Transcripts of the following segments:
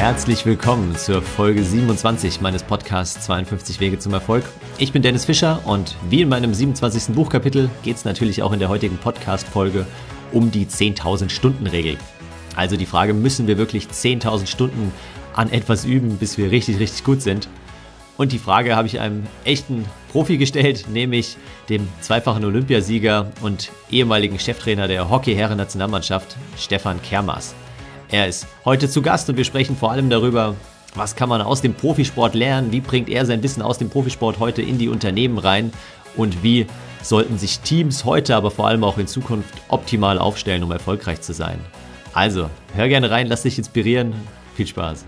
Herzlich willkommen zur Folge 27 meines Podcasts 52 Wege zum Erfolg. Ich bin Dennis Fischer und wie in meinem 27. Buchkapitel geht es natürlich auch in der heutigen Podcast-Folge um die 10.000 Stunden Regel. Also die Frage, müssen wir wirklich 10.000 Stunden an etwas üben, bis wir richtig, richtig gut sind? Und die Frage habe ich einem echten Profi gestellt, nämlich dem zweifachen Olympiasieger und ehemaligen Cheftrainer der Hockey-Herren-Nationalmannschaft, Stefan Kermas. Er ist heute zu Gast und wir sprechen vor allem darüber, was kann man aus dem Profisport lernen, wie bringt er sein Wissen aus dem Profisport heute in die Unternehmen rein und wie sollten sich Teams heute, aber vor allem auch in Zukunft optimal aufstellen, um erfolgreich zu sein. Also, hör gerne rein, lass dich inspirieren. Viel Spaß.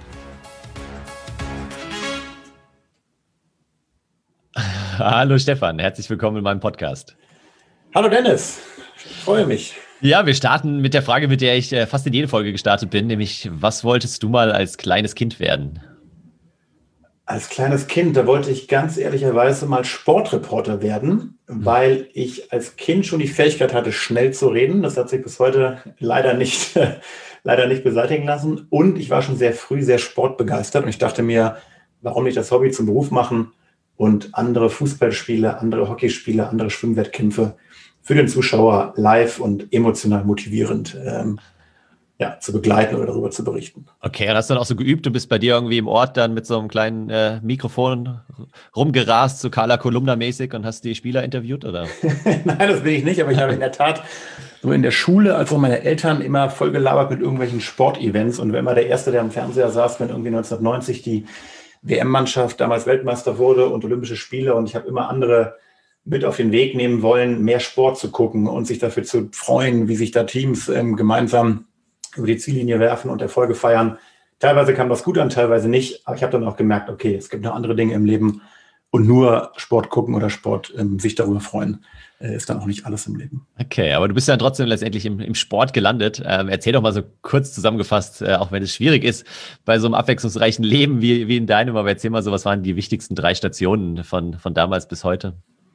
Hallo Stefan, herzlich willkommen in meinem Podcast. Hallo Dennis, ich freue mich. Ja, wir starten mit der Frage, mit der ich fast in jede Folge gestartet bin, nämlich, was wolltest du mal als kleines Kind werden? Als kleines Kind, da wollte ich ganz ehrlicherweise mal Sportreporter werden, weil ich als Kind schon die Fähigkeit hatte, schnell zu reden. Das hat sich bis heute leider nicht beseitigen lassen. Und ich war schon sehr früh sehr sportbegeistert und ich dachte mir, warum nicht das Hobby zum Beruf machen und andere Fußballspiele, andere Hockeyspiele, andere Schwimmwettkämpfe für den Zuschauer live und emotional motivierend zu begleiten oder darüber zu berichten. Okay, und hast du dann auch so geübt? Du bist bei dir irgendwie im Ort dann mit so einem kleinen Mikrofon rumgerast, so Carla Kolumna-mäßig und hast die Spieler interviewt, oder? Nein, das bin ich nicht, aber ich habe in der Tat so in der Schule, als auch meine Eltern, immer voll gelabert mit irgendwelchen Sportevents und war immer der Erste, der am Fernseher saß, wenn irgendwie 1990 die WM-Mannschaft damals Weltmeister wurde und Olympische Spiele, und ich habe immer andere mit auf den Weg nehmen wollen, mehr Sport zu gucken und sich dafür zu freuen, wie sich da Teams gemeinsam über die Ziellinie werfen und Erfolge feiern. Teilweise kam das gut an, teilweise nicht, aber ich habe dann auch gemerkt, okay, es gibt noch andere Dinge im Leben und nur Sport gucken oder Sport sich darüber freuen, ist dann auch nicht alles im Leben. Okay, aber du bist dann trotzdem letztendlich im Sport gelandet. Erzähl doch mal so kurz zusammengefasst, auch wenn es schwierig ist, bei so einem abwechslungsreichen Leben wie in deinem, aber erzähl mal so, was waren die wichtigsten 3 Stationen von damals bis heute?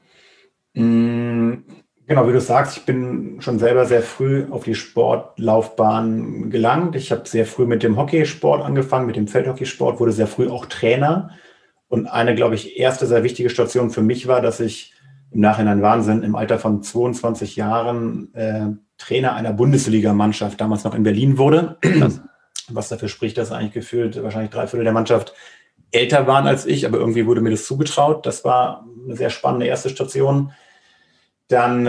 Genau, wie du sagst, ich bin schon selber sehr früh auf die Sportlaufbahn gelangt. Ich habe sehr früh mit dem Hockeysport angefangen, mit dem Feldhockeysport, wurde sehr früh auch Trainer. Und eine, glaube ich, erste sehr wichtige Station für mich war, dass ich im Nachhinein Wahnsinn im Alter von 22 Jahren Trainer einer Bundesligamannschaft, damals noch in Berlin wurde. Was dafür spricht, dass eigentlich gefühlt wahrscheinlich 3/4 der Mannschaft älter waren als ich, aber irgendwie wurde mir das zugetraut. Das war eine sehr spannende erste Station. Dann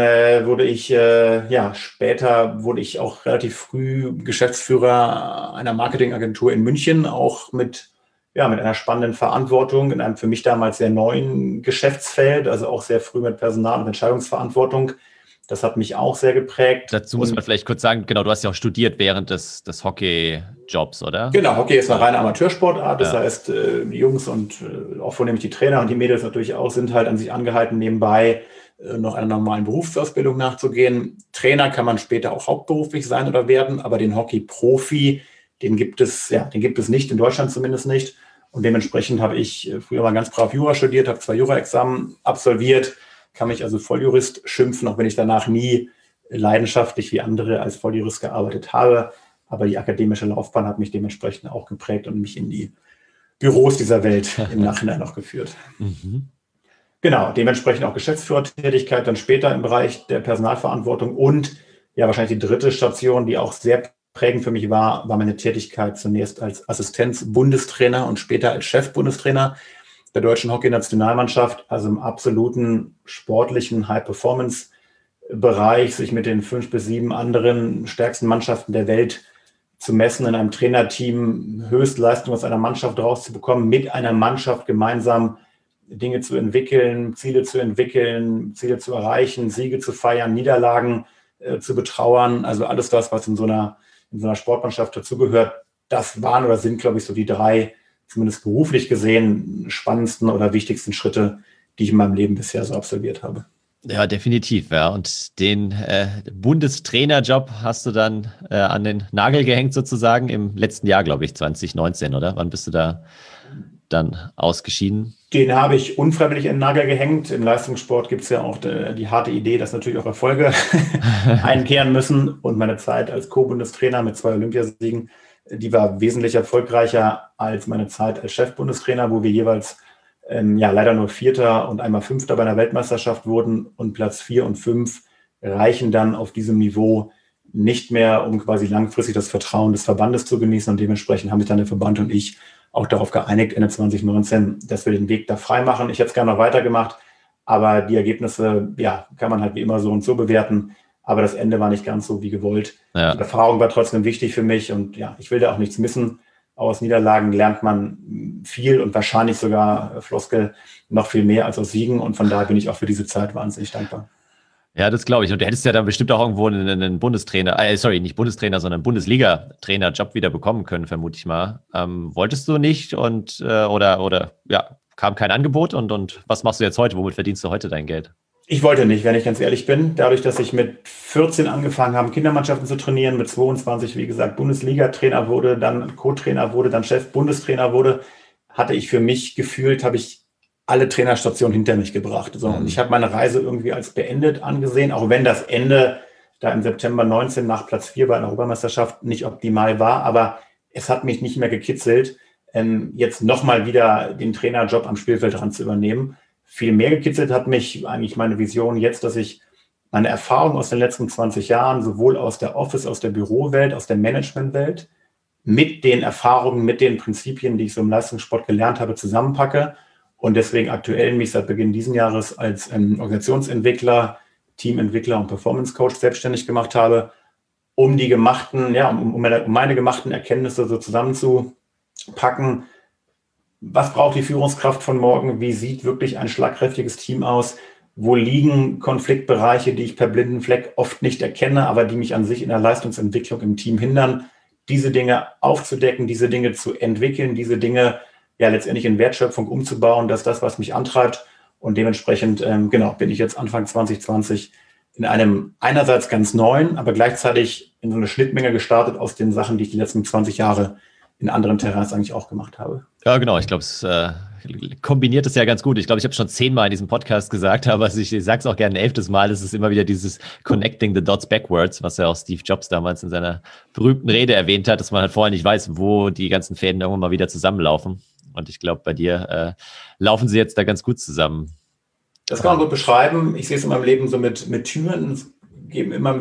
später wurde ich auch relativ früh Geschäftsführer einer Marketingagentur in München, auch mit einer spannenden Verantwortung in einem für mich damals sehr neuen Geschäftsfeld, also auch sehr früh mit Personal- und Entscheidungsverantwortung. Das hat mich auch sehr geprägt. Dazu muss man vielleicht kurz sagen, genau, du hast ja auch studiert während des Hockey-Jobs, oder? Genau, Hockey ist eine reine Amateursportart. Das heißt, die Jungs und auch vornehmlich die Trainer und die Mädels natürlich auch sind halt an sich angehalten, nebenbei noch einer normalen Berufsausbildung nachzugehen. Trainer kann man später auch hauptberuflich sein oder werden, aber den Hockey-Profi, den gibt es nicht, in Deutschland zumindest nicht. Und dementsprechend habe ich früher mal ganz brav Jura studiert, habe 2 Jura-Examen absolviert, kann mich also Volljurist schimpfen, auch wenn ich danach nie leidenschaftlich wie andere als Volljurist gearbeitet habe. Aber die akademische Laufbahn hat mich dementsprechend auch geprägt und mich in die Büros dieser Welt im Nachhinein auch geführt. Genau, dementsprechend auch Geschäftsführertätigkeit dann später im Bereich der Personalverantwortung und wahrscheinlich die 3. Station, die auch sehr prägend für mich war meine Tätigkeit zunächst als Assistenz-Bundestrainer und später als Chef-Bundestrainer der deutschen Hockey-Nationalmannschaft, also im absoluten sportlichen High-Performance-Bereich, sich mit den 5 bis 7 anderen stärksten Mannschaften der Welt zu messen, in einem Trainerteam Höchstleistung aus einer Mannschaft rauszubekommen, mit einer Mannschaft gemeinsam Dinge zu entwickeln, Ziele zu erreichen, Siege zu feiern, Niederlagen zu betrauern. Also alles das, was in so einer Sportmannschaft dazugehört, das waren oder sind, glaube ich, so die 3, zumindest beruflich gesehen, spannendsten oder wichtigsten Schritte, die ich in meinem Leben bisher so absolviert habe. Ja, definitiv. Ja. Und den Bundestrainerjob hast du dann an den Nagel gehängt sozusagen im letzten Jahr, glaube ich, 2019, oder? Wann bist du da dann ausgeschieden? Den habe ich unfreiwillig in den Nagel gehängt. Im Leistungssport gibt es ja auch die harte Idee, dass natürlich auch Erfolge einkehren müssen. Und meine Zeit als Co-Bundestrainer mit 2 Olympiasiegen Die war wesentlich erfolgreicher als meine Zeit als Chefbundestrainer, wo wir jeweils leider nur Vierter und einmal Fünfter bei einer Weltmeisterschaft wurden, und Platz 4 und 5 reichen dann auf diesem Niveau nicht mehr, um quasi langfristig das Vertrauen des Verbandes zu genießen, und dementsprechend haben sich dann der Verband und ich auch darauf geeinigt, Ende 2019, dass wir den Weg da frei machen. Ich hätte es gerne noch weitergemacht, aber die Ergebnisse, kann man halt wie immer so und so bewerten, aber das Ende war nicht ganz so wie gewollt. Ja. Die Erfahrung war trotzdem wichtig für mich, und ich will da auch nichts missen. Aus Niederlagen lernt man viel und wahrscheinlich sogar, Floskel, noch viel mehr als aus Siegen, und von daher bin ich auch für diese Zeit wahnsinnig dankbar. Ja, das glaube ich. Und du hättest ja dann bestimmt auch irgendwo einen Bundestrainer, nicht Bundestrainer, sondern Bundesliga-Trainer-Job wieder bekommen können, vermute ich mal. Wolltest du nicht und oder kam kein Angebot, und was machst du jetzt heute? Womit verdienst du heute dein Geld? Ich wollte nicht, wenn ich ganz ehrlich bin. Dadurch, dass ich mit 14 angefangen habe, Kindermannschaften zu trainieren, mit 22, wie gesagt, Bundesliga-Trainer wurde, dann Co-Trainer wurde, dann Chef-Bundestrainer wurde, hatte ich für mich gefühlt, habe ich alle Trainerstationen hinter mich gebracht. So, und ich habe meine Reise irgendwie als beendet angesehen, auch wenn das Ende da im September 19 nach Platz 4 bei einer Europameisterschaft nicht optimal war, aber es hat mich nicht mehr gekitzelt, jetzt nochmal wieder den Trainerjob am Spielfeldrand zu übernehmen. Viel mehr gekitzelt hat mich eigentlich meine Vision jetzt, dass ich meine Erfahrung aus den letzten 20 Jahren, sowohl aus der Office, aus der Bürowelt, aus der Managementwelt, mit den Erfahrungen, mit den Prinzipien, die ich so im Leistungssport gelernt habe, zusammenpacke. Und deswegen aktuell mich seit Beginn dieses Jahres als Organisationsentwickler, Teamentwickler und Performance Coach selbstständig gemacht habe, um die gemachten, um meine gemachten Erkenntnisse so zusammenzupacken. Was braucht die Führungskraft von morgen? Wie sieht wirklich ein schlagkräftiges Team aus? Wo liegen Konfliktbereiche, die ich per blinden Fleck oft nicht erkenne, aber die mich an sich in der Leistungsentwicklung im Team hindern? Diese Dinge aufzudecken, diese Dinge zu entwickeln, diese Dinge letztendlich in Wertschöpfung umzubauen, das ist das, was mich antreibt. Und dementsprechend, bin ich jetzt Anfang 2020 in einem einerseits ganz neuen, aber gleichzeitig in so eine Schnittmenge gestartet aus den Sachen, die ich die letzten 20 Jahre in anderen Terrains eigentlich auch gemacht habe. Ja, genau. Ich glaube, es kombiniert es ja ganz gut. Ich glaube, ich habe es schon 10-mal in diesem Podcast gesagt, aber ich sage es auch gerne ein 11. Mal. Es ist immer wieder dieses Connecting the Dots Backwards, was ja auch Steve Jobs damals in seiner berühmten Rede erwähnt hat, dass man halt vorher nicht weiß, wo die ganzen Fäden irgendwann mal wieder zusammenlaufen. Und ich glaube, bei dir laufen sie jetzt da ganz gut zusammen. Das kann man gut beschreiben. Ich sehe es in meinem Leben so mit Türen. Es gehen immer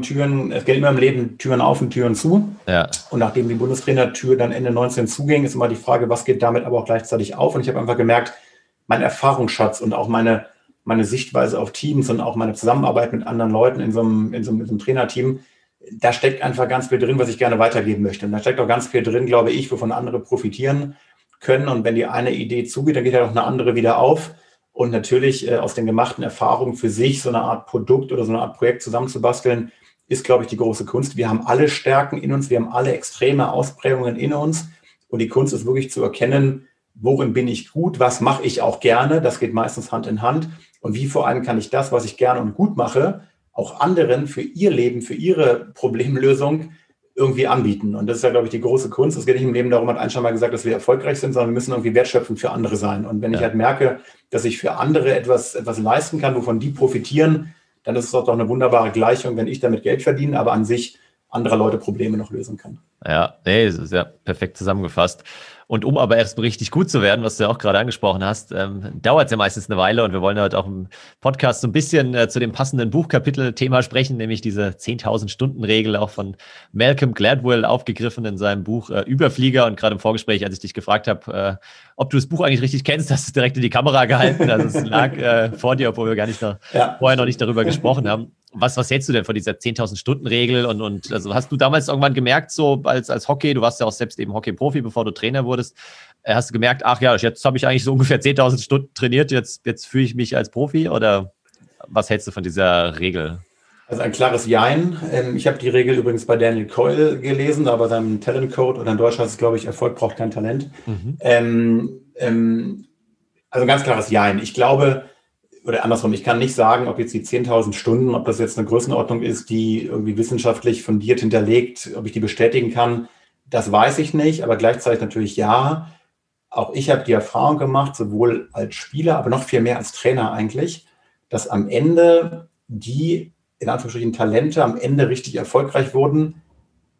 im Leben Türen auf und Türen zu. Ja. Und nachdem die Bundestrainertür dann Ende 19 zuging, ist immer die Frage, was geht damit aber auch gleichzeitig auf? Und ich habe einfach gemerkt, mein Erfahrungsschatz und auch meine Sichtweise auf Teams und auch meine Zusammenarbeit mit anderen Leuten in so einem Trainerteam, da steckt einfach ganz viel drin, was ich gerne weitergeben möchte. Und da steckt auch ganz viel drin, glaube ich, wovon andere profitieren können. Und wenn die eine Idee zugeht, dann geht ja auch eine andere wieder auf. Und natürlich aus den gemachten Erfahrungen für sich so eine Art Produkt oder so eine Art Projekt zusammenzubasteln, ist, glaube ich, die große Kunst. Wir haben alle Stärken in uns, wir haben alle extreme Ausprägungen in uns. Und die Kunst ist wirklich zu erkennen, worin bin ich gut, was mache ich auch gerne. Das geht meistens Hand in Hand. Und wie vor allem kann ich das, was ich gerne und gut mache, auch anderen für ihr Leben, für ihre Problemlösung irgendwie anbieten. Und das ist ja, glaube ich, die große Kunst. Es geht nicht im Leben darum, hat Einstein mal gesagt, dass wir erfolgreich sind, sondern wir müssen irgendwie wertschöpfend für andere sein. Und wenn ich halt merke, dass ich für andere etwas leisten kann, wovon die profitieren, dann ist es doch eine wunderbare Gleichung, wenn ich damit Geld verdiene, aber an sich anderer Leute Probleme noch lösen kann. Ja, das ist ja perfekt zusammengefasst. Und um aber erst richtig gut zu werden, was du ja auch gerade angesprochen hast, dauert es ja meistens eine Weile, und wir wollen heute auch im Podcast so ein bisschen zu dem passenden Buchkapitel-Thema sprechen, nämlich diese 10.000-Stunden-Regel, auch von Malcolm Gladwell aufgegriffen in seinem Buch Überflieger. Und gerade im Vorgespräch, als ich dich gefragt habe, ob du das Buch eigentlich richtig kennst, hast du es direkt in die Kamera gehalten. Also es lag vor dir, obwohl wir vorher noch nicht darüber gesprochen haben. Was hältst du denn von dieser 10.000-Stunden-Regel? Und also hast du damals irgendwann gemerkt, so als Hockey, du warst ja auch selbst eben Hockey-Profi, bevor du Trainer wurdest, hast du gemerkt, ach ja, jetzt habe ich eigentlich so ungefähr 10.000 Stunden trainiert, jetzt fühle ich mich als Profi? Oder was hältst du von dieser Regel? Also ein klares Jein. Ich habe die Regel übrigens bei Daniel Coyle gelesen, da bei seinem Talent Code, oder in Deutsch heißt es, glaube ich, Erfolg braucht kein Talent. Also ein ganz klares Jein. Ich glaube, oder andersrum, ich kann nicht sagen, ob jetzt die 10.000 Stunden, ob das jetzt eine Größenordnung ist, die irgendwie wissenschaftlich fundiert hinterlegt, ob ich die bestätigen kann, das weiß ich nicht, aber gleichzeitig natürlich ja. Auch ich habe die Erfahrung gemacht, sowohl als Spieler, aber noch viel mehr als Trainer eigentlich, dass am Ende die, in Anführungsstrichen, Talente am Ende richtig erfolgreich wurden,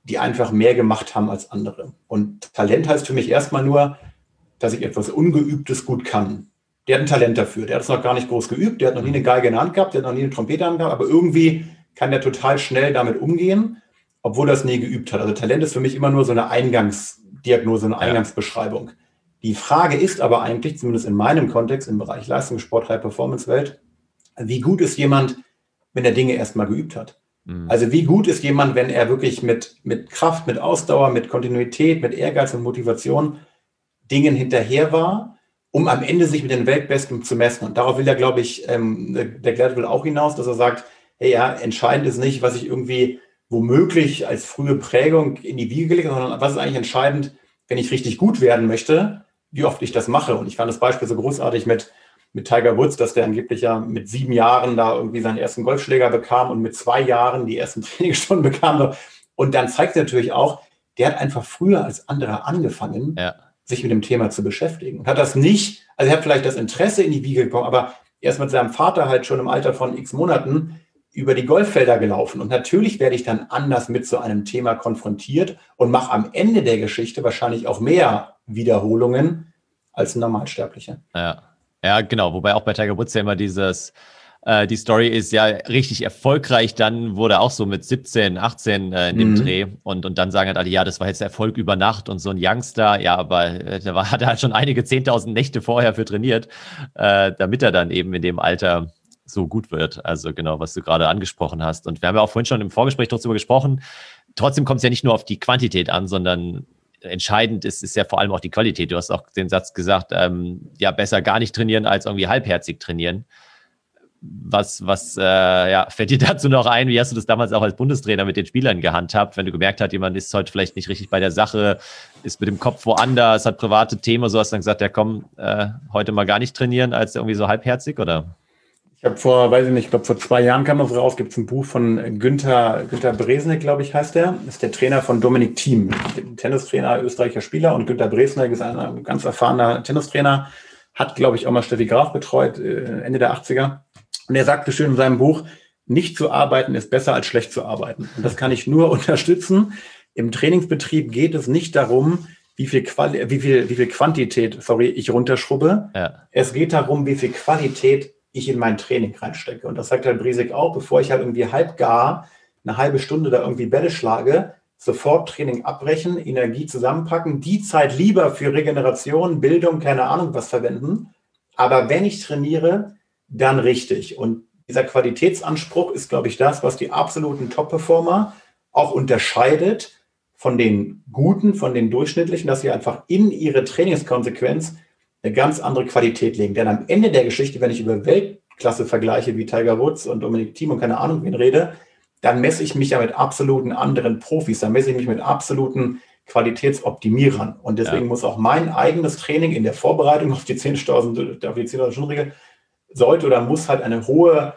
die einfach mehr gemacht haben als andere. Und Talent heißt für mich erstmal nur, dass ich etwas Ungeübtes gut kann. Der hat ein Talent dafür. Der hat es noch gar nicht groß geübt. Der hat noch nie eine Geige in der Hand gehabt. Der hat noch nie eine Trompete in der Hand gehabt. Aber irgendwie kann der total schnell damit umgehen, obwohl er es nie geübt hat. Also Talent ist für mich immer nur so eine Eingangsdiagnose, eine Eingangsbeschreibung. Die Frage ist aber eigentlich, zumindest in meinem Kontext, im Bereich Leistungssport, High-Performance-Welt, wie gut ist jemand, wenn er Dinge erstmal geübt hat? Also wie gut ist jemand, wenn er wirklich mit Kraft, mit Ausdauer, mit Kontinuität, mit Ehrgeiz und Motivation Dingen hinterher war, um am Ende sich mit den Weltbesten zu messen. Und darauf will ja, glaube ich, der Gladwell auch hinaus, dass er sagt, hey, ja, entscheidend ist nicht, was ich irgendwie womöglich als frühe Prägung in die Wiege gelegt habe, sondern was ist eigentlich entscheidend, wenn ich richtig gut werden möchte, wie oft ich das mache. Und ich fand das Beispiel so großartig mit Tiger Woods, dass der angeblich ja mit 7 Jahren da irgendwie seinen ersten Golfschläger bekam und mit 2 Jahren die ersten Trainingsstunden bekam. Und dann zeigt er natürlich auch, der hat einfach früher als andere angefangen, sich mit dem Thema zu beschäftigen. Und hat das nicht, also er hat vielleicht das Interesse in die Wiege bekommen, aber er ist mit seinem Vater halt schon im Alter von x Monaten über die Golffelder gelaufen. Und natürlich werde ich dann anders mit so einem Thema konfrontiert und mache am Ende der Geschichte wahrscheinlich auch mehr Wiederholungen als ein Normalsterblicher. Ja, genau. Wobei auch bei Tiger Woods ja immer die Story ist ja richtig erfolgreich. Dann wurde auch so mit 17, 18 in dem Dreh. Und dann sagen halt alle, ja, das war jetzt Erfolg über Nacht und so ein Youngster. Ja, aber hat er halt schon einige 10.000 Nächte vorher für trainiert, damit er dann eben in dem Alter so gut wird. Also genau, was du gerade angesprochen hast. Und wir haben ja auch vorhin schon im Vorgespräch darüber gesprochen. Trotzdem kommt es ja nicht nur auf die Quantität an, sondern entscheidend ist ja vor allem auch die Qualität. Du hast auch den Satz gesagt, ja, besser gar nicht trainieren als irgendwie halbherzig trainieren. Was fällt dir dazu noch ein? Wie hast du das damals auch als Bundestrainer mit den Spielern gehandhabt, wenn du gemerkt hast, jemand ist heute vielleicht nicht richtig bei der Sache, ist mit dem Kopf woanders, hat private Themen, so hast du dann gesagt, ja komm, heute mal gar nicht trainieren als irgendwie so halbherzig, oder? Ich habe vor 2 Jahren kam das raus, gibt es ein Buch von Günter Bresnik, glaube ich, heißt der. Ist der Trainer von Dominic Thiem, Tennistrainer, österreichischer Spieler. Und Günter Bresnik ist ein ganz erfahrener Tennistrainer, hat, glaube ich, auch mal Steffi Graf betreut, Ende der 80er. Und er sagte schön in seinem Buch, nicht zu arbeiten ist besser als schlecht zu arbeiten. Und das kann ich nur unterstützen. Im Trainingsbetrieb geht es nicht darum, wie viel Quantität ich runterschrubbe. Ja. Es geht darum, wie viel Qualität ich in mein Training reinstecke. Und das sagt Herr Bresik auch, bevor ich halt irgendwie halbgar eine halbe Stunde da irgendwie Bälle schlage, sofort Training abbrechen, Energie zusammenpacken, die Zeit lieber für Regeneration, Bildung, keine Ahnung was verwenden. Aber wenn ich trainiere, dann richtig. Und dieser Qualitätsanspruch ist, glaube ich, das, was die absoluten Top-Performer auch unterscheidet von den Guten, von den Durchschnittlichen, dass sie einfach in ihre Trainingskonsequenz eine ganz andere Qualität legen. Denn am Ende der Geschichte, wenn ich über Weltklasse-Vergleiche wie Tiger Woods und Dominic Thiem und keine Ahnung wen rede, dann messe ich mich ja mit absoluten anderen Profis, dann messe ich mich mit absoluten Qualitätsoptimierern. Und deswegen muss auch mein eigenes Training in der Vorbereitung auf die 10.000 Stundenregel sollte oder muss halt einen hohen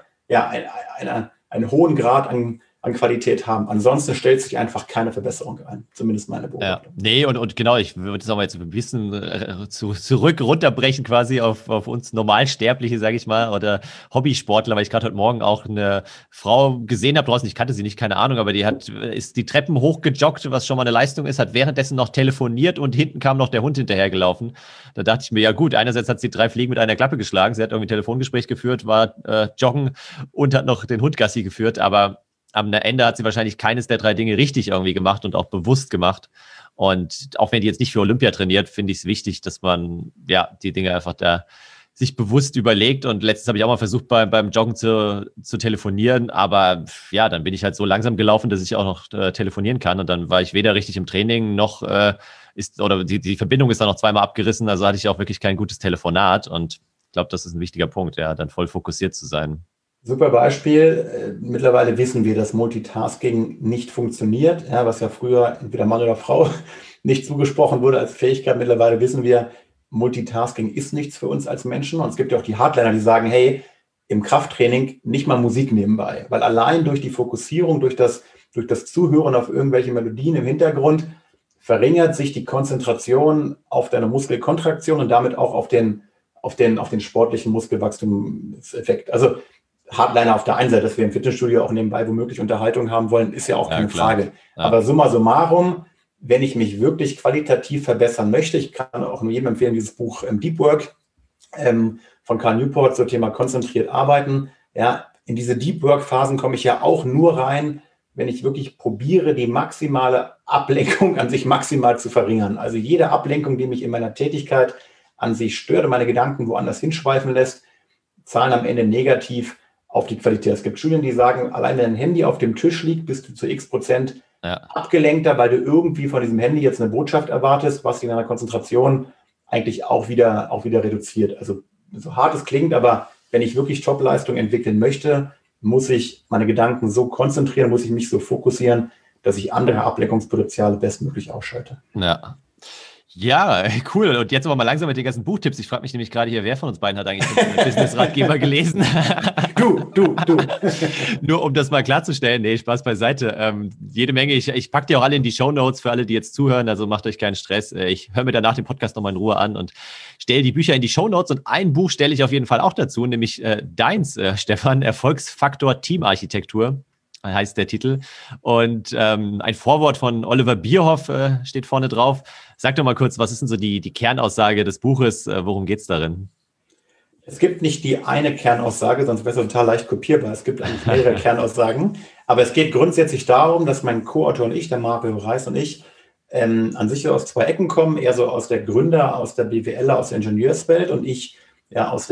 Grad an Qualität haben. Ansonsten stellt sich einfach keine Verbesserung ein. Zumindest meine Beobachtung. Ja. Nee, und genau, ich würde es aber jetzt ein bisschen runterbrechen quasi auf uns Normalsterbliche, sage ich mal, oder Hobbysportler, weil ich gerade heute Morgen auch eine Frau gesehen habe draußen, ich kannte sie nicht, keine Ahnung, aber die ist die Treppen hochgejoggt, was schon mal eine Leistung ist, hat währenddessen noch telefoniert und hinten kam noch der Hund hinterhergelaufen. Da dachte ich mir, ja gut, einerseits hat sie 3 Fliegen mit einer Klappe geschlagen, sie hat irgendwie ein Telefongespräch geführt, war joggen und hat noch den Hund Gassi geführt, aber am Ende hat sie wahrscheinlich keines der 3 Dinge richtig irgendwie gemacht und auch bewusst gemacht. Und auch wenn die jetzt nicht für Olympia trainiert, finde ich es wichtig, dass man die Dinge einfach da sich bewusst überlegt. Und letztens habe ich auch mal versucht, beim Joggen zu telefonieren. Aber ja, dann bin ich halt so langsam gelaufen, dass ich auch noch telefonieren kann. Und dann war ich weder richtig im Training noch die Verbindung ist dann noch 2-mal abgerissen. Also hatte ich auch wirklich kein gutes Telefonat. Und ich glaube, das ist ein wichtiger Punkt, dann voll fokussiert zu sein. Super Beispiel. Mittlerweile wissen wir, dass Multitasking nicht funktioniert, was ja früher entweder Mann oder Frau nicht zugesprochen wurde als Fähigkeit. Mittlerweile wissen wir, Multitasking ist nichts für uns als Menschen. Und es gibt ja auch die Hardliner, die sagen, hey, im Krafttraining nicht mal Musik nebenbei. Weil allein durch die Fokussierung, durch das Zuhören auf irgendwelche Melodien im Hintergrund verringert sich die Konzentration auf deine Muskelkontraktion und damit auch auf den sportlichen Muskelwachstumseffekt. Also Hardliner auf der einen Seite, dass wir im Fitnessstudio auch nebenbei womöglich Unterhaltung haben wollen, ist ja auch keine Frage. Ja. Aber summa summarum, wenn ich mich wirklich qualitativ verbessern möchte, ich kann auch nur jedem empfehlen, dieses Buch Deep Work von Cal Newport zum Thema konzentriert arbeiten. Ja, in diese Deep Work Phasen komme ich ja auch nur rein, wenn ich wirklich probiere, die maximale Ablenkung an sich maximal zu verringern. Also jede Ablenkung, die mich in meiner Tätigkeit an sich stört und meine Gedanken woanders hinschweifen lässt, zahlen am Ende negativ auf die Qualität. Es gibt Studien, die sagen, allein wenn ein Handy auf dem Tisch liegt, bist du zu x% abgelenkter, weil du irgendwie von diesem Handy jetzt eine Botschaft erwartest, was in deiner Konzentration eigentlich auch wieder reduziert. Also so hart es klingt, aber wenn ich wirklich Top-Leistung entwickeln möchte, muss ich meine Gedanken so konzentrieren, muss ich mich so fokussieren, dass ich andere Ablenkungspotenziale bestmöglich ausschalte. Ja, cool. Und jetzt aber mal langsam mit den ganzen Buchtipps. Ich frage mich nämlich gerade hier, wer von uns beiden hat eigentlich den Business-Ratgeber gelesen? Du. Nur um das mal klarzustellen, nee, Spaß beiseite. Jede Menge, ich packe die auch alle in die Shownotes für alle, die jetzt zuhören, also macht euch keinen Stress. Ich höre mir danach den Podcast nochmal in Ruhe an und stelle die Bücher in die Shownotes und ein Buch stelle ich auf jeden Fall auch dazu, nämlich deins, Stefan, Erfolgsfaktor Teamarchitektur. Heißt der Titel. Und ein Vorwort von Oliver Bierhoff steht vorne drauf. Sag doch mal kurz, was ist denn so die Kernaussage des Buches? Worum geht es darin? Es gibt nicht die eine Kernaussage, sonst wäre es total leicht kopierbar. Es gibt eigentlich mehrere Kernaussagen. Aber es geht grundsätzlich darum, dass mein Co-Autor und ich, der Mario Reis und ich, an sich aus zwei Ecken kommen. Er so aus der Gründer, aus der BWLer, aus der Ingenieurswelt und ich aus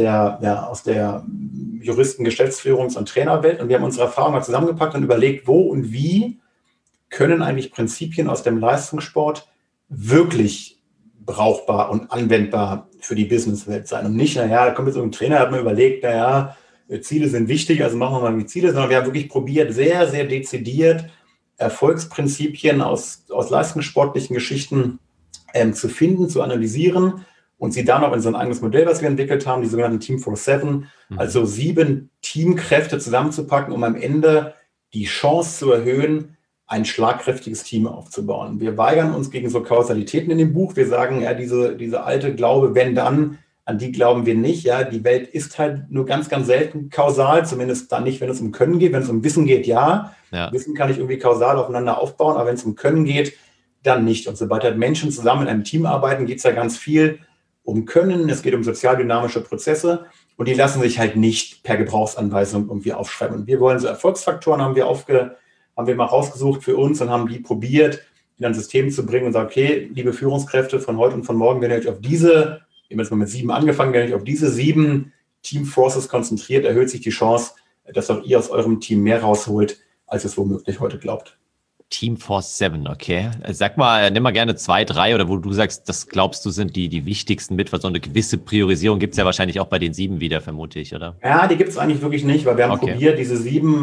der Juristen-, Geschäftsführungs- und Trainerwelt. Und wir haben unsere Erfahrungen mal zusammengepackt und überlegt, wo und wie können eigentlich Prinzipien aus dem Leistungssport wirklich brauchbar und anwendbar für die Businesswelt sein. Und nicht, da kommt jetzt so ein Trainer, hat mir überlegt, Ziele sind wichtig, also machen wir mal die Ziele, sondern wir haben wirklich probiert, sehr, sehr dezidiert Erfolgsprinzipien aus leistungssportlichen Geschichten zu finden, zu analysieren und sie dann auch in so ein eigenes Modell, was wir entwickelt haben, die sogenannten Team for 7, also 7 Teamkräfte zusammenzupacken, um am Ende die Chance zu erhöhen, ein schlagkräftiges Team aufzubauen. Wir weigern uns gegen so Kausalitäten in dem Buch. Wir sagen, diese alte Glaube, wenn dann, an die glauben wir nicht. Ja, die Welt ist halt nur ganz, ganz selten kausal, zumindest dann nicht, wenn es um Können geht. Wenn es um Wissen geht, ja. Wissen kann ich irgendwie kausal aufeinander aufbauen, aber wenn es um Können geht, dann nicht. Und sobald halt Menschen zusammen in einem Team arbeiten, geht es ja ganz viel um Können. Es geht um sozial-dynamische Prozesse und die lassen sich halt nicht per Gebrauchsanweisung irgendwie aufschreiben. Und wir wollen so Erfolgsfaktoren, haben wir mal rausgesucht für uns und haben die probiert, in ein System zu bringen und sagen, okay, liebe Führungskräfte von heute und von morgen, wenn ihr euch auf diese, wir haben jetzt mal mit 7 angefangen, wenn ihr euch auf diese 7 Team Forces konzentriert, erhöht sich die Chance, dass auch ihr aus eurem Team mehr rausholt, als es womöglich heute glaubt. Team Force 7, okay. Sag mal, nimm mal gerne 2, 3 oder wo du sagst, das glaubst du sind die wichtigsten mit, weil so eine gewisse Priorisierung gibt es ja wahrscheinlich auch bei den 7 wieder, vermute ich, oder? Ja, die gibt es eigentlich wirklich nicht, weil wir haben probiert, diese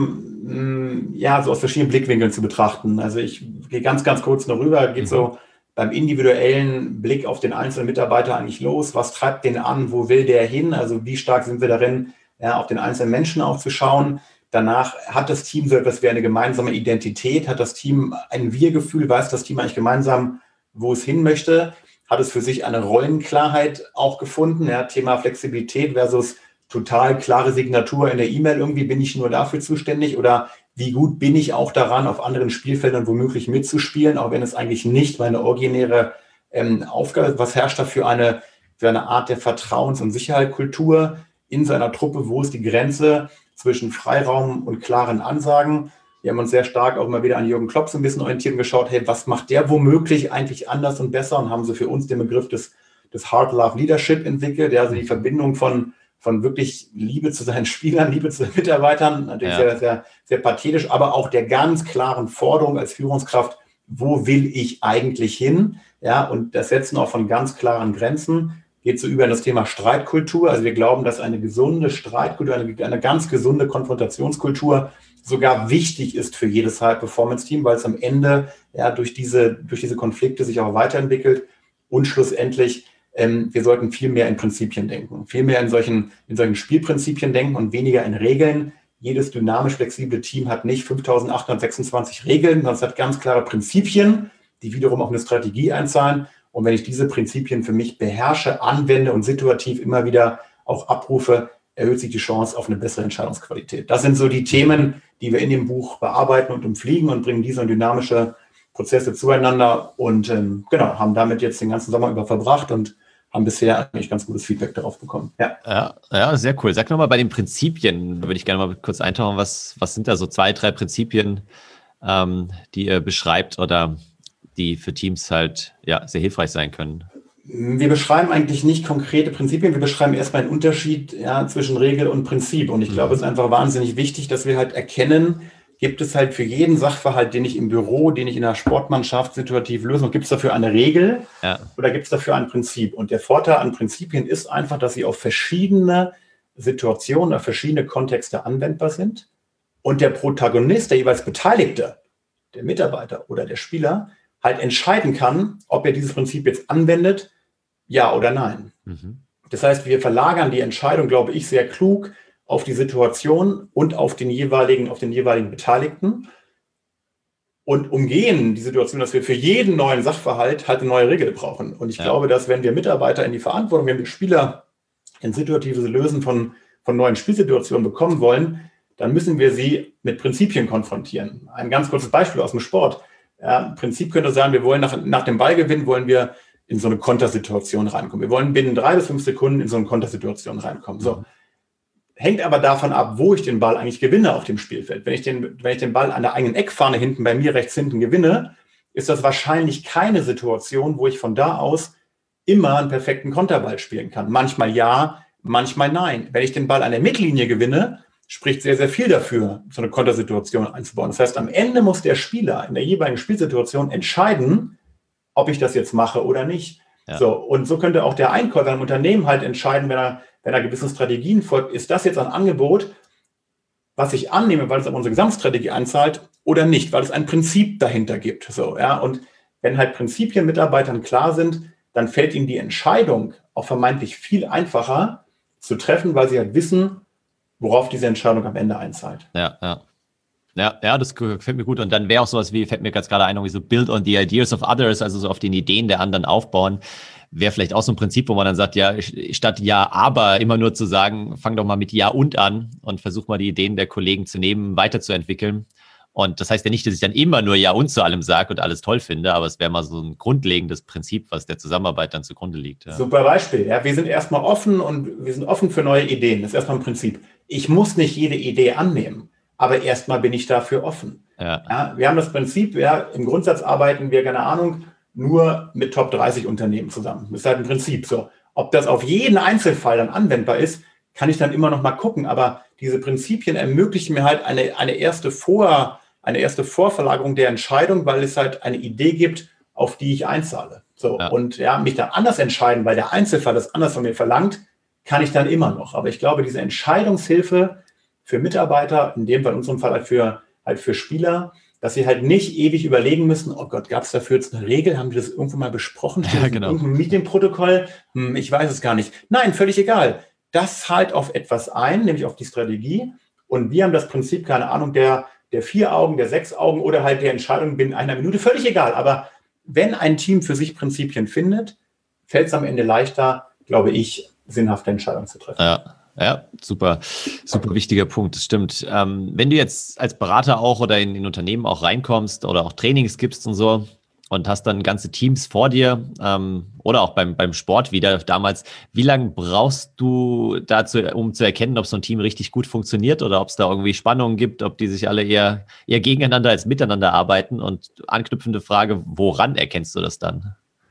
7 so aus verschiedenen Blickwinkeln zu betrachten. Also ich gehe ganz, ganz kurz noch rüber, geht so beim individuellen Blick auf den einzelnen Mitarbeiter eigentlich los. Was treibt den an? Wo will der hin? Also wie stark sind wir darin, auf den einzelnen Menschen auch zu schauen? Danach hat das Team so etwas wie eine gemeinsame Identität, hat das Team ein Wir-Gefühl, weiß das Team eigentlich gemeinsam, wo es hin möchte, hat es für sich eine Rollenklarheit auch gefunden, Thema Flexibilität versus total klare Signatur in der E-Mail, irgendwie bin ich nur dafür zuständig oder wie gut bin ich auch daran, auf anderen Spielfeldern womöglich mitzuspielen, auch wenn es eigentlich nicht meine originäre Aufgabe ist. Was herrscht da für eine Art der Vertrauens- und Sicherheitskultur in seiner Truppe, wo ist die Grenze zwischen Freiraum und klaren Ansagen. Wir haben uns sehr stark auch mal wieder an Jürgen Klopp so ein bisschen orientiert und geschaut, hey, was macht der womöglich eigentlich anders und besser und haben so für uns den Begriff des Hard Love Leadership entwickelt, also die Verbindung von wirklich Liebe zu seinen Spielern, Liebe zu den Mitarbeitern, natürlich sehr, sehr, sehr pathetisch, aber auch der ganz klaren Forderung als Führungskraft, wo will ich eigentlich hin? Ja, und das Setzen auch von ganz klaren Grenzen. Geht so über in das Thema Streitkultur. Also wir glauben, dass eine gesunde Streitkultur, eine ganz gesunde Konfrontationskultur sogar wichtig ist für jedes High-Performance-Team, weil es am Ende durch diese Konflikte sich auch weiterentwickelt und schlussendlich wir sollten viel mehr in Prinzipien denken, viel mehr in solchen Spielprinzipien denken und weniger in Regeln. Jedes dynamisch flexible Team hat nicht 5.826 Regeln, sondern es hat ganz klare Prinzipien, die wiederum auf eine Strategie einzahlen. Und wenn ich diese Prinzipien für mich beherrsche, anwende und situativ immer wieder auch abrufe, erhöht sich die Chance auf eine bessere Entscheidungsqualität. Das sind so die Themen, die wir in dem Buch bearbeiten und umfliegen und bringen diese und dynamische Prozesse zueinander und haben damit jetzt den ganzen Sommer über verbracht und haben bisher eigentlich ganz gutes Feedback darauf bekommen. Ja, sehr cool. Sag nochmal bei den Prinzipien, da würde ich gerne mal kurz eintauchen, was sind da so 2, 3 Prinzipien, die ihr beschreibt oder die für Teams halt sehr hilfreich sein können? Wir beschreiben eigentlich nicht konkrete Prinzipien, wir beschreiben erstmal einen Unterschied zwischen Regel und Prinzip. Und ich glaube, es ist einfach wahnsinnig wichtig, dass wir halt erkennen, gibt es halt für jeden Sachverhalt, den ich im Büro, den ich in der Sportmannschaft situativ löse, gibt es dafür eine Regel oder gibt es dafür ein Prinzip? Und der Vorteil an Prinzipien ist einfach, dass sie auf verschiedene Situationen, auf verschiedene Kontexte anwendbar sind. Und der Protagonist, der jeweils Beteiligte, der Mitarbeiter oder der Spieler, halt entscheiden kann, ob er dieses Prinzip jetzt anwendet, ja oder nein. Das heißt, wir verlagern die Entscheidung, glaube ich, sehr klug auf die Situation und auf den jeweiligen Beteiligten und umgehen die Situation, dass wir für jeden neuen Sachverhalt halt eine neue Regel brauchen. Und ich glaube, dass wenn wir Mitarbeiter in die Verantwortung, wenn wir Spieler in situatives Lösen von neuen Spielsituationen bekommen wollen, dann müssen wir sie mit Prinzipien konfrontieren. Ein ganz kurzes Beispiel aus dem Sport. Prinzip könnte sein, wir wollen nach dem Ballgewinn wollen wir in so eine Kontersituation reinkommen. Wir wollen binnen 3 bis 5 Sekunden in so eine Kontersituation reinkommen. So. Hängt aber davon ab, wo ich den Ball eigentlich gewinne auf dem Spielfeld. Wenn ich den Ball an der eigenen Eckfahne hinten bei mir rechts hinten gewinne, ist das wahrscheinlich keine Situation, wo ich von da aus immer einen perfekten Konterball spielen kann. Manchmal ja, manchmal nein. Wenn ich den Ball an der Mittellinie gewinne, spricht sehr, sehr viel dafür, so eine Kontersituation einzubauen. Das heißt, am Ende muss der Spieler in der jeweiligen Spielsituation entscheiden, ob ich das jetzt mache oder nicht. Ja. So, und so könnte auch der Einkäufer im Unternehmen halt entscheiden, wenn er gewissen Strategien folgt, ist das jetzt ein Angebot, was ich annehme, weil es auf unsere Gesamtstrategie einzahlt oder nicht, weil es ein Prinzip dahinter gibt. So, ja, und wenn halt Prinzipien Mitarbeitern klar sind, dann fällt ihnen die Entscheidung auch vermeintlich viel einfacher zu treffen, weil sie halt wissen, worauf diese Entscheidung am Ende einzahlt. Ja, das gefällt mir gut. Und dann wäre auch sowas wie, fällt mir gerade ein, irgendwie so build on the ideas of others, also so auf den Ideen der anderen aufbauen, wäre vielleicht auch so ein Prinzip, wo man dann sagt, ja, statt ja, aber immer nur zu sagen, fang doch mal mit ja und an und versuch mal die Ideen der Kollegen zu nehmen, weiterzuentwickeln. Und das heißt ja nicht, dass ich dann immer nur ja und zu allem sage und alles toll finde, aber es wäre mal so ein grundlegendes Prinzip, was der Zusammenarbeit dann zugrunde liegt. Ja. Super Beispiel. Ja, wir sind erstmal offen und wir sind offen für neue Ideen. Das ist erstmal ein Prinzip. Ich muss nicht jede Idee annehmen, aber erstmal bin ich dafür offen. Ja, wir haben das Prinzip, im Grundsatz arbeiten wir, keine Ahnung, nur mit Top 30 Unternehmen zusammen. Das ist halt ein Prinzip. So, ob das auf jeden Einzelfall dann anwendbar ist, kann ich dann immer noch mal gucken. Aber diese Prinzipien ermöglichen mir halt eine erste Vorverlagerung der Entscheidung, weil es halt eine Idee gibt, auf die ich einzahle. So, und mich dann anders entscheiden, weil der Einzelfall das anders von mir verlangt, kann ich dann immer noch. Aber ich glaube, diese Entscheidungshilfe für Mitarbeiter, in dem Fall in unserem Fall halt für Spieler, dass sie halt nicht ewig überlegen müssen, oh Gott, gab es dafür jetzt eine Regel? Haben wir das irgendwo mal besprochen? Ja, genau. Irgendein Medienprotokoll? Ich weiß es gar nicht. Nein, völlig egal. Das zahlt auf etwas ein, nämlich auf die Strategie. Und wir haben das Prinzip, keine Ahnung, der 4 Augen, der 6 Augen oder halt der Entscheidung binnen einer Minute, völlig egal. Aber wenn ein Team für sich Prinzipien findet, fällt es am Ende leichter, glaube ich, sinnhafte Entscheidungen zu treffen. Ja, super wichtiger Punkt, das stimmt. Wenn du jetzt als Berater auch oder in Unternehmen auch reinkommst oder auch Trainings gibst und so und hast dann ganze Teams vor dir oder auch beim Sport wieder damals, wie lange brauchst du dazu, um zu erkennen, ob so ein Team richtig gut funktioniert oder ob es da irgendwie Spannungen gibt, ob die sich alle eher gegeneinander als miteinander arbeiten? Und anknüpfende Frage, woran erkennst du das dann?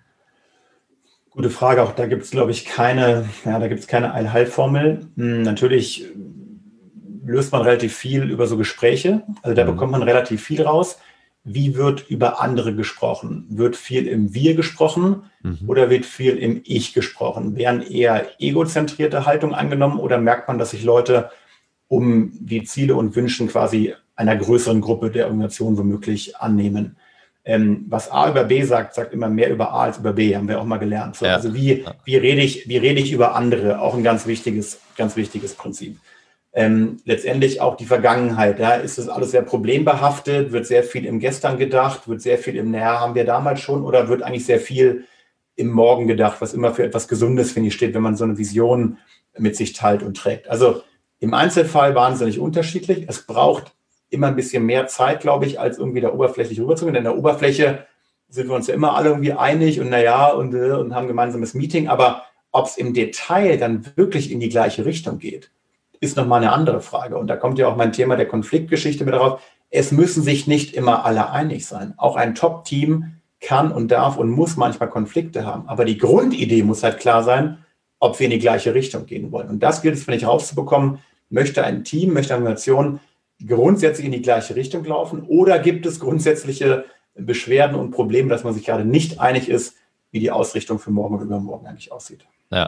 Gute Frage, auch da gibt es, glaube ich, keine Allheilformel. Natürlich löst man relativ viel über so Gespräche, also da bekommt man relativ viel raus. Wie wird über andere gesprochen? Wird viel im Wir gesprochen oder wird viel im Ich gesprochen? Werden eher egozentrierte Haltung angenommen oder merkt man, dass sich Leute um die Ziele und Wünschen quasi einer größeren Gruppe der Organisation womöglich annehmen? Was A über B sagt immer mehr über A als über B, haben wir auch mal gelernt. So, also wie rede ich über andere? Auch ein ganz wichtiges Prinzip. Letztendlich auch die Vergangenheit. Ja, ist das alles sehr problembehaftet? Wird sehr viel im Gestern gedacht? Wird sehr viel im haben wir damals schon? Oder wird eigentlich sehr viel im Morgen gedacht, was immer für etwas Gesundes, finde ich, steht, wenn man so eine Vision mit sich teilt und trägt. Also im Einzelfall wahnsinnig unterschiedlich. Es braucht immer ein bisschen mehr Zeit, glaube ich, als irgendwie da oberflächlich rüberzugehen. Denn in der Oberfläche sind wir uns ja immer alle irgendwie einig und und haben ein gemeinsames Meeting. Aber ob es im Detail dann wirklich in die gleiche Richtung geht, ist nochmal eine andere Frage. Und da kommt ja auch mein Thema der Konfliktgeschichte mit darauf. Es müssen sich nicht immer alle einig sein. Auch ein Top-Team kann und darf und muss manchmal Konflikte haben. Aber die Grundidee muss halt klar sein, ob wir in die gleiche Richtung gehen wollen. Und das gilt es, finde ich, rauszubekommen. Möchte ein Team, möchte eine Organisation grundsätzlich in die gleiche Richtung laufen? Oder gibt es grundsätzliche Beschwerden und Probleme, dass man sich gerade nicht einig ist, wie die Ausrichtung für morgen und übermorgen eigentlich aussieht?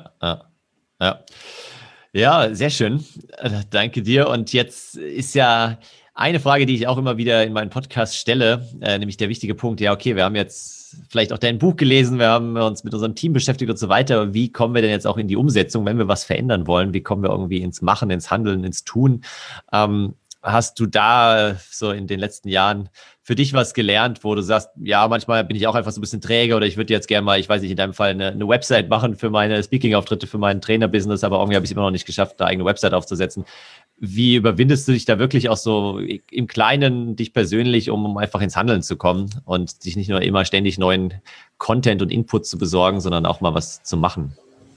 Ja, sehr schön. Danke dir. Und jetzt ist ja eine Frage, die ich auch immer wieder in meinen Podcast stelle, nämlich der wichtige Punkt, ja, okay, wir haben jetzt vielleicht auch dein Buch gelesen, wir haben uns mit unserem Team beschäftigt und so weiter, aber wie kommen wir denn jetzt auch in die Umsetzung, wenn wir was verändern wollen? Wie kommen wir irgendwie ins Machen, ins Handeln, ins Tun? Hast du da so in den letzten Jahren für dich was gelernt, wo du sagst, ja, manchmal bin ich auch einfach so ein bisschen träge oder ich würde jetzt gerne mal, ich weiß nicht, in deinem Fall eine Website machen für meine Speaking-Auftritte, für mein Trainer-Business, aber irgendwie habe ich es immer noch nicht geschafft, da eigene Website aufzusetzen. Wie überwindest du dich da wirklich auch so im Kleinen, dich persönlich, um einfach ins Handeln zu kommen und dich nicht nur immer ständig neuen Content und Input zu besorgen, sondern auch mal was zu machen?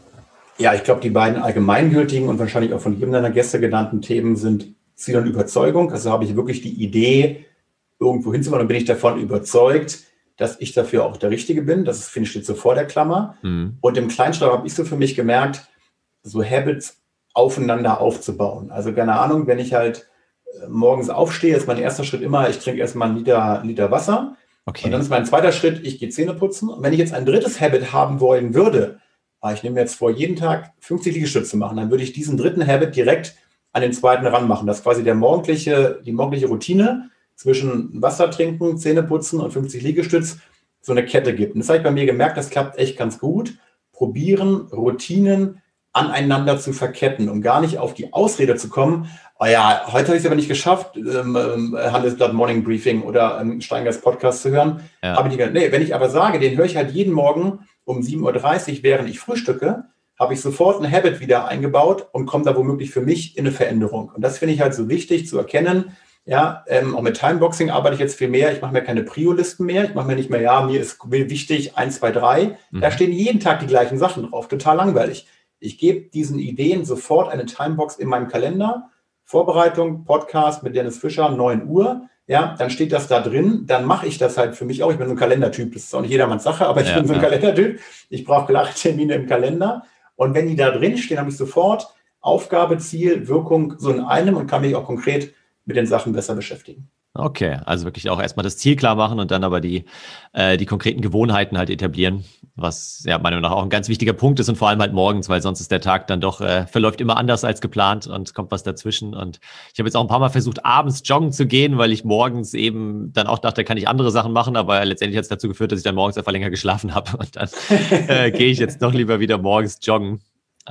Ja, ich glaube, die beiden allgemeingültigen und wahrscheinlich auch von jedem deiner Gäste genannten Themen sind Ziel und Überzeugung. Also habe ich wirklich die Idee, irgendwo hinzukommen, dann bin ich davon überzeugt, dass ich dafür auch der Richtige bin. Das finde ich steht so vor der Klammer. Und im Kleinstadt habe ich so für mich gemerkt, so Habits aufeinander aufzubauen. Also keine Ahnung, wenn ich halt morgens aufstehe, ist mein erster Schritt immer, ich trinke erstmal einen Liter Wasser. Okay. Und dann ist mein zweiter Schritt, ich gehe Zähne putzen. Und wenn ich jetzt ein drittes Habit haben wollen würde, ich nehme mir jetzt vor, jeden Tag 50 Liegestütze machen, dann würde ich diesen dritten Habit direkt an den zweiten ranmachen. Das ist quasi die morgendliche Routine zwischen Wasser trinken, Zähne putzen und 50 Liegestütz so eine Kette gibt. Und das habe ich bei mir gemerkt, das klappt echt ganz gut. Probieren, Routinen aneinander zu verketten, um gar nicht auf die Ausrede zu kommen, oh ja, heute habe ich es aber nicht geschafft, Handelsblatt Morning Briefing oder Steingers Podcast zu hören. Ja. Aber wenn ich aber sage, den höre ich halt jeden Morgen um 7.30 Uhr, während ich frühstücke, habe ich sofort ein Habit wieder eingebaut und komme da womöglich für mich in eine Veränderung. Und das finde ich halt so wichtig zu erkennen. Ja, auch mit Timeboxing arbeite ich jetzt viel mehr. Ich mache mir keine Prio-Listen mehr. Ich mache mir nicht mehr, ja, mir ist wichtig 1, 2, 3. Da stehen jeden Tag die gleichen Sachen drauf. Total langweilig. Ich gebe diesen Ideen sofort eine Timebox in meinem Kalender. Vorbereitung, Podcast mit Dennis Fischer, 9 Uhr. Ja, dann steht das da drin. Dann mache ich das halt für mich auch. Ich bin so ein Kalendertyp. Das ist auch nicht jedermanns Sache, aber ich bin so ein Kalendertyp. Ich brauche klare Termine im Kalender. Und wenn die da drin stehen, habe ich sofort Aufgabe, Ziel, Wirkung so in einem und kann mich auch konkret mit den Sachen besser beschäftigen. Okay, also wirklich auch erstmal das Ziel klar machen und dann aber die konkreten Gewohnheiten halt etablieren, was ja meiner Meinung nach auch ein ganz wichtiger Punkt ist und vor allem halt morgens, weil sonst ist der Tag dann doch verläuft immer anders als geplant und kommt was dazwischen. Und ich habe jetzt auch ein paar Mal versucht, abends joggen zu gehen, weil ich morgens eben dann auch dachte, kann ich andere Sachen machen, aber letztendlich hat es dazu geführt, dass ich dann morgens einfach länger geschlafen habe und dann gehe ich jetzt doch lieber wieder morgens joggen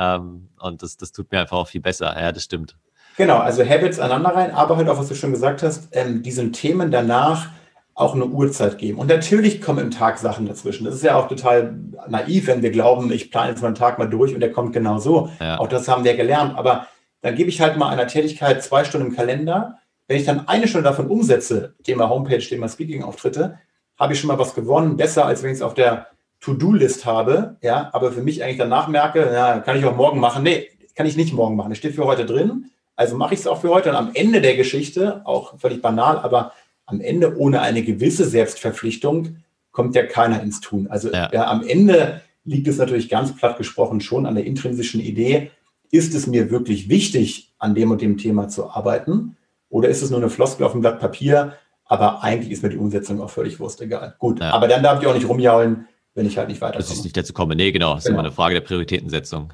und das tut mir einfach auch viel besser. Ja, das stimmt. Genau, also Habits aneinander rein, aber halt auch, was du schon gesagt hast, diesen Themen danach auch eine Uhrzeit geben. Und natürlich kommen im Tag Sachen dazwischen. Das ist ja auch total naiv, wenn wir glauben, ich plane jetzt meinen Tag mal durch und der kommt genau so. Ja. Auch das haben wir gelernt. Aber dann gebe ich halt mal einer Tätigkeit 2 Stunden im Kalender. Wenn ich dann 1 Stunde davon umsetze, Thema Homepage, Thema Speaking-Auftritte, habe ich schon mal was gewonnen. Besser, als wenn ich es auf der To-Do-List habe. Ja, aber für mich eigentlich danach merke, ja, kann ich auch morgen machen. Nee, kann ich nicht morgen machen. Das steht für heute drin. Also mache ich es auch für heute und am Ende der Geschichte, auch völlig banal, aber am Ende ohne eine gewisse Selbstverpflichtung kommt ja keiner ins Tun. Also am Ende liegt es natürlich ganz platt gesprochen schon an der intrinsischen Idee, ist es mir wirklich wichtig, an dem und dem Thema zu arbeiten oder ist es nur eine Floskel auf dem Blatt Papier, aber eigentlich ist mir die Umsetzung auch völlig wurstegal. Gut, aber dann darf ich auch nicht rumjaulen, wenn ich halt nicht weiterkomme. Das ist nicht dazu komme. Nee, genau, das ist immer eine Frage der Prioritätensetzung.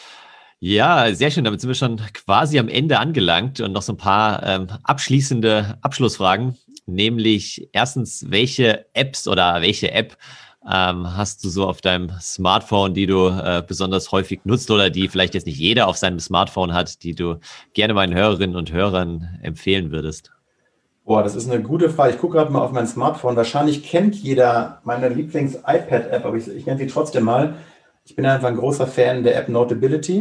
Ja, sehr schön. Damit sind wir schon quasi am Ende angelangt und noch so ein paar abschließende Abschlussfragen. Nämlich erstens, welche Apps oder welche App hast du so auf deinem Smartphone, die du besonders häufig nutzt oder die vielleicht jetzt nicht jeder auf seinem Smartphone hat, die du gerne meinen Hörerinnen und Hörern empfehlen würdest? Boah, das ist eine gute Frage. Ich gucke gerade mal auf mein Smartphone. Wahrscheinlich kennt jeder meine Lieblings-iPad-App, aber ich nenne sie trotzdem mal. Ich bin einfach ein großer Fan der App Notability,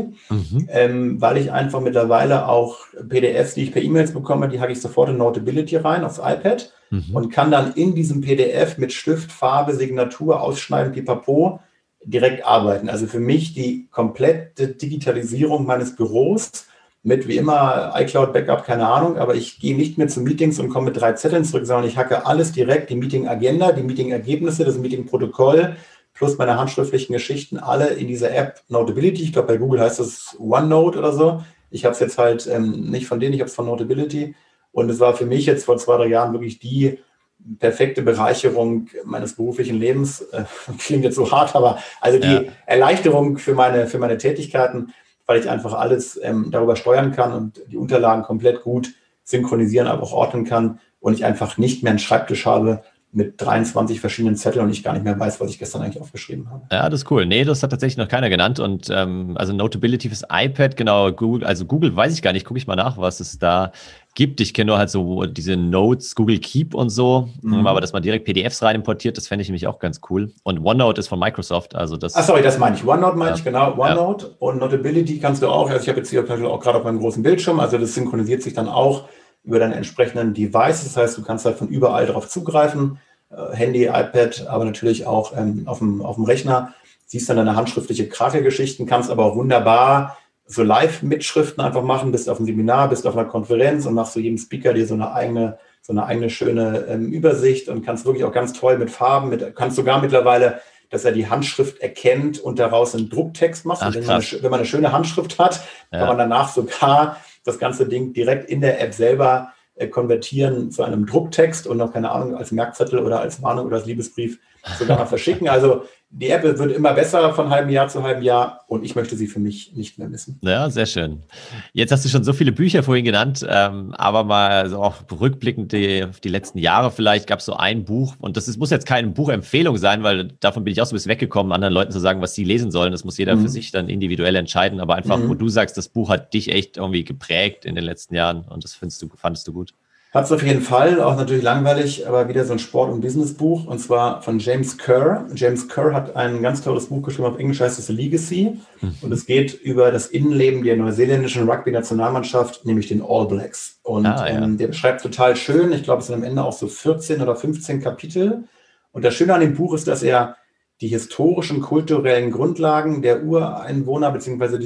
weil ich einfach mittlerweile auch PDFs, die ich per E-Mails bekomme, die hacke ich sofort in Notability rein aufs iPad und kann dann in diesem PDF mit Stift, Farbe, Signatur, Ausschneiden, Pipapo direkt arbeiten. Also für mich die komplette Digitalisierung meines Büros mit wie immer iCloud Backup, keine Ahnung, aber ich gehe nicht mehr zu Meetings und komme mit 3 Zetteln zurück, sondern ich hacke alles direkt, die Meeting-Agenda, die Meeting-Ergebnisse, das Meeting-Protokoll plus meine handschriftlichen Geschichten, alle in dieser App Notability. Ich glaube, bei Google heißt das OneNote oder so. Ich habe es jetzt halt nicht von denen, ich habe es von Notability. Und es war für mich jetzt vor 2, 3 Jahren wirklich die perfekte Bereicherung meines beruflichen Lebens. Klingt jetzt so hart, aber also die Erleichterung für meine Tätigkeiten, weil ich einfach alles darüber steuern kann und die Unterlagen komplett gut synchronisieren, aber auch ordnen kann und ich einfach nicht mehr einen Schreibtisch habe mit 23 verschiedenen Zetteln und ich gar nicht mehr weiß, was ich gestern eigentlich aufgeschrieben habe. Ja, das ist cool. Nee, das hat tatsächlich noch keiner genannt. Und also Notability fürs iPad, genau, Google weiß ich gar nicht, gucke ich mal nach, was es da gibt. Ich kenne nur halt so diese Notes, Google Keep und so, aber dass man direkt PDFs rein importiert, das fände ich nämlich auch ganz cool. Und OneNote ist von Microsoft, also das... Sorry, das meine ich. OneNote meine ich, genau, OneNote. Und Notability kannst du auch, also ich habe jetzt hier auch gerade auf meinem großen Bildschirm, also das synchronisiert sich dann auch über deine entsprechenden Devices, das heißt, du kannst halt von überall drauf zugreifen, Handy, iPad, aber natürlich auch auf dem Rechner, siehst dann deine handschriftliche Krakelgeschichten, kannst aber auch wunderbar so Live-Mitschriften einfach machen, bist auf einem Seminar, bist auf einer Konferenz und machst so jedem Speaker dir so eine eigene schöne Übersicht und kannst wirklich auch ganz toll mit Farben, kannst sogar mittlerweile, dass er die Handschrift erkennt und daraus einen Drucktext macht. Ach, wenn man eine schöne Handschrift hat, kann man danach sogar das ganze Ding direkt in der App selber konvertieren zu einem Drucktext und noch, keine Ahnung, als Merkzettel oder als Warnung oder als Liebesbrief sogar mal verschicken. Also die App wird immer besser von halbem Jahr zu halbem Jahr und ich möchte sie für mich nicht mehr missen. Ja, sehr schön. Jetzt hast du schon so viele Bücher vorhin genannt, aber mal so auch rückblickend auf die letzten Jahre vielleicht gab es so ein Buch und muss jetzt keine Buchempfehlung sein, weil davon bin ich auch so ein bisschen weggekommen, anderen Leuten zu sagen, was sie lesen sollen. Das muss jeder für sich dann individuell entscheiden, aber einfach, wo du sagst, das Buch hat dich echt irgendwie geprägt in den letzten Jahren und das fandest du gut. Hat es auf jeden Fall, auch natürlich langweilig, aber wieder so ein Sport- und Businessbuch und zwar von James Kerr. James Kerr hat ein ganz tolles Buch geschrieben, auf Englisch heißt es Legacy und es geht über das Innenleben der neuseeländischen Rugby-Nationalmannschaft, nämlich den All Blacks. Und der beschreibt total schön, ich glaube, es sind am Ende auch so 14 oder 15 Kapitel und das Schöne an dem Buch ist, dass er die historischen, kulturellen Grundlagen der Ureinwohner beziehungsweise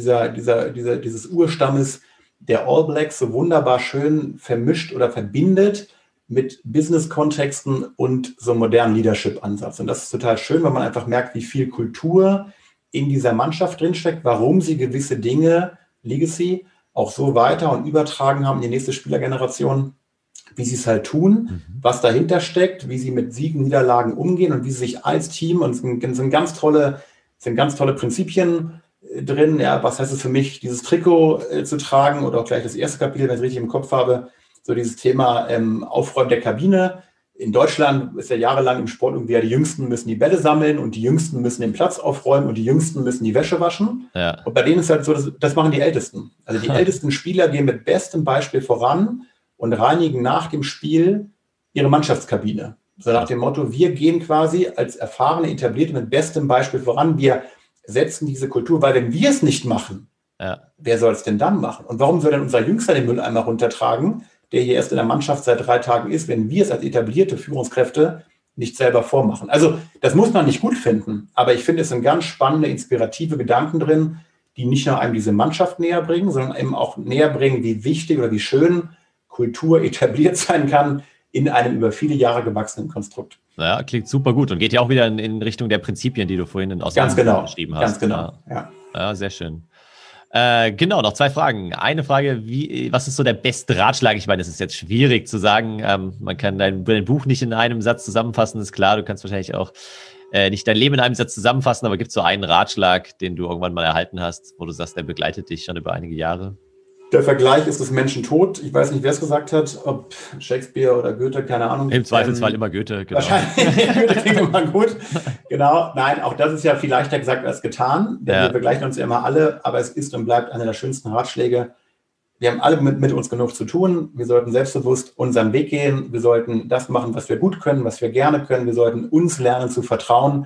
dieses Urstammes der All Blacks so wunderbar schön vermischt oder verbindet mit Business-Kontexten und so einem modernen Leadership-Ansatz. Und das ist total schön, weil man einfach merkt, wie viel Kultur in dieser Mannschaft drinsteckt, warum sie gewisse Dinge, Legacy, auch so weiter und übertragen haben in die nächste Spielergeneration, wie sie es halt tun, was dahinter steckt, wie sie mit Siegen, Niederlagen umgehen und wie sie sich als Team, und es sind ganz tolle Prinzipien drin, ja, was heißt es für mich, dieses Trikot zu tragen oder auch gleich das erste Kapitel, wenn ich es richtig im Kopf habe, so dieses Thema Aufräumen der Kabine. In Deutschland ist ja jahrelang im Sport irgendwie, ja, die Jüngsten müssen die Bälle sammeln und die Jüngsten müssen den Platz aufräumen und die Jüngsten müssen die Wäsche waschen. Ja. Und bei denen ist halt so, das machen die Ältesten. Also die ältesten Spieler gehen mit bestem Beispiel voran und reinigen nach dem Spiel ihre Mannschaftskabine. So nach dem Motto, wir gehen quasi als erfahrene Etablierte mit bestem Beispiel voran, wir setzen diese Kultur, weil wenn wir es nicht machen, wer soll es denn dann machen? Und warum soll denn unser Jüngster den Mülleimer runtertragen, der hier erst in der Mannschaft seit 3 Tagen ist, wenn wir es als etablierte Führungskräfte nicht selber vormachen? Also das muss man nicht gut finden, aber ich finde, es sind ganz spannende, inspirative Gedanken drin, die nicht nur einem diese Mannschaft näher bringen, sondern eben auch näher bringen, wie wichtig oder wie schön Kultur etabliert sein kann in einem über viele Jahre gewachsenen Konstrukt. Ja, klingt super gut und geht ja auch wieder in Richtung der Prinzipien, die du vorhin in Ausgaben geschrieben hast. Ganz genau, ja, sehr schön. Genau, noch 2 Fragen. Eine Frage, was ist so der beste Ratschlag? Ich meine, es ist jetzt schwierig zu sagen, man kann dein Buch nicht in einem Satz zusammenfassen, ist klar, du kannst wahrscheinlich auch nicht dein Leben in einem Satz zusammenfassen, aber gibt es so einen Ratschlag, den du irgendwann mal erhalten hast, wo du sagst, der begleitet dich schon über einige Jahre? Der Vergleich ist des Menschen tot. Ich weiß nicht, wer es gesagt hat, ob Shakespeare oder Goethe, keine Ahnung. Im Zweifelsfall immer Goethe, genau. Wahrscheinlich, Goethe klingt immer gut. Genau, nein, auch das ist ja viel leichter gesagt als getan, denn wir vergleichen uns ja immer alle, aber es ist und bleibt einer der schönsten Ratschläge. Wir haben alle mit uns genug zu tun. Wir sollten selbstbewusst unseren Weg gehen. Wir sollten das machen, was wir gut können, was wir gerne können. Wir sollten uns lernen zu vertrauen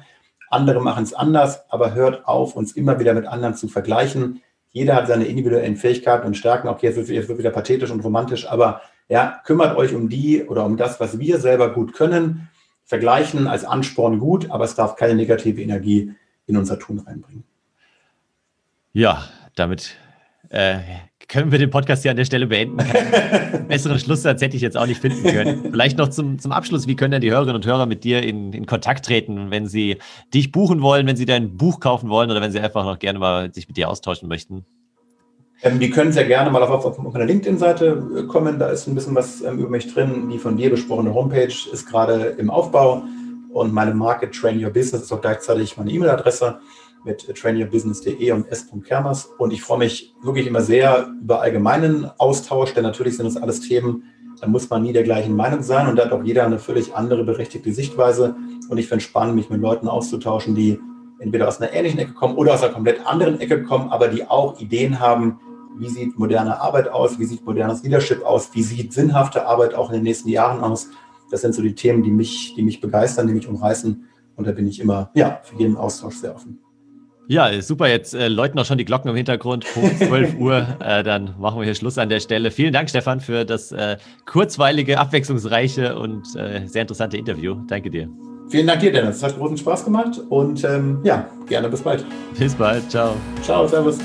andere machen es anders, aber hört auf, uns immer wieder mit anderen zu vergleichen. Jeder hat seine individuellen Fähigkeiten und Stärken. Okay, jetzt wird wieder pathetisch und romantisch, aber ja, kümmert euch um die oder um das, was wir selber gut können. Vergleichen als Ansporn gut, aber es darf keine negative Energie in unser Tun reinbringen. Ja, damit können wir den Podcast hier an der Stelle beenden. Einen besseren Schlusssatz hätte ich jetzt auch nicht finden können. Vielleicht noch zum Abschluss, wie können denn die Hörerinnen und Hörer mit dir in Kontakt treten, wenn sie dich buchen wollen, wenn sie dein Buch kaufen wollen oder wenn sie einfach noch gerne mal sich mit dir austauschen möchten? Die können sehr gerne mal auf meine LinkedIn-Seite kommen, da ist ein bisschen was über mich drin. Die von dir besprochene Homepage ist gerade im Aufbau und meine Marke Train Your Business ist auch gleichzeitig meine E-Mail-Adresse mit trainyourbusiness.de und s.kermers. Und ich freue mich wirklich immer sehr über allgemeinen Austausch, denn natürlich sind das alles Themen, da muss man nie der gleichen Meinung sein und da hat auch jeder eine völlig andere berechtigte Sichtweise. Und ich finde es spannend, mich mit Leuten auszutauschen, die entweder aus einer ähnlichen Ecke kommen oder aus einer komplett anderen Ecke kommen, aber die auch Ideen haben, wie sieht moderne Arbeit aus, wie sieht modernes Leadership aus, wie sieht sinnhafte Arbeit auch in den nächsten Jahren aus. Das sind so die Themen, die mich begeistern, die mich umreißen und da bin ich immer für jeden Austausch sehr offen. Ja, super. Jetzt läuten auch schon die Glocken im Hintergrund. Punkt 12 Uhr. Dann machen wir hier Schluss an der Stelle. Vielen Dank, Stefan, für das kurzweilige, abwechslungsreiche und sehr interessante Interview. Danke dir. Vielen Dank dir, Dennis. Es hat großen Spaß gemacht und gerne bis bald. Bis bald. Ciao. Ciao, servus.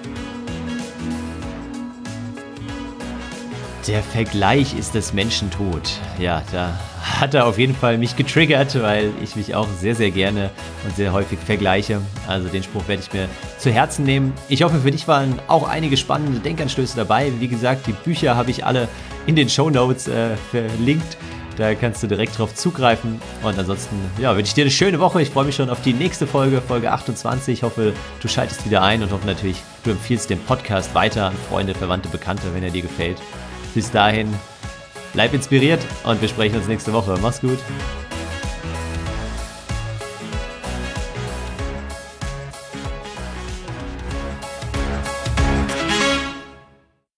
Der Vergleich ist des Menschen tot. Ja, da hat er auf jeden Fall mich getriggert, weil ich mich auch sehr, sehr gerne und sehr häufig vergleiche. Also den Spruch werde ich mir zu Herzen nehmen. Ich hoffe, für dich waren auch einige spannende Denkanstöße dabei. Wie gesagt, die Bücher habe ich alle in den Shownotes verlinkt. Da kannst du direkt drauf zugreifen. Und ansonsten, wünsche ich dir eine schöne Woche. Ich freue mich schon auf die nächste Folge, Folge 28. Ich hoffe, du schaltest wieder ein und hoffe natürlich, du empfiehlst den Podcast weiter an Freunde, Verwandte, Bekannte, wenn er dir gefällt. Bis dahin, bleib inspiriert und wir sprechen uns nächste Woche. Mach's gut.